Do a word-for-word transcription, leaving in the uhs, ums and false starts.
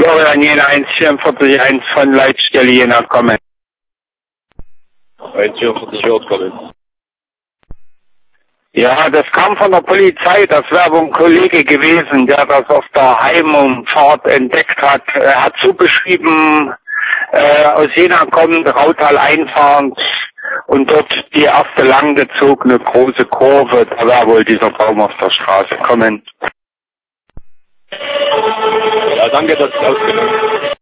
Florian Jena eins vier vier eins von Leitstelle Jena kommen. eins vier vier hört kommen. Ja, das kam von der Polizei, das wäre wohl ein Kollege gewesen, der das auf der Heimumfahrt entdeckt hat. Er hat zugeschrieben, äh, aus Jena kommend, Rautal einfahrend und dort die erste langgezogene große Kurve, da wäre wohl dieser Baum auf der Straße kommen. Ja, danke, dass es ausgenommen.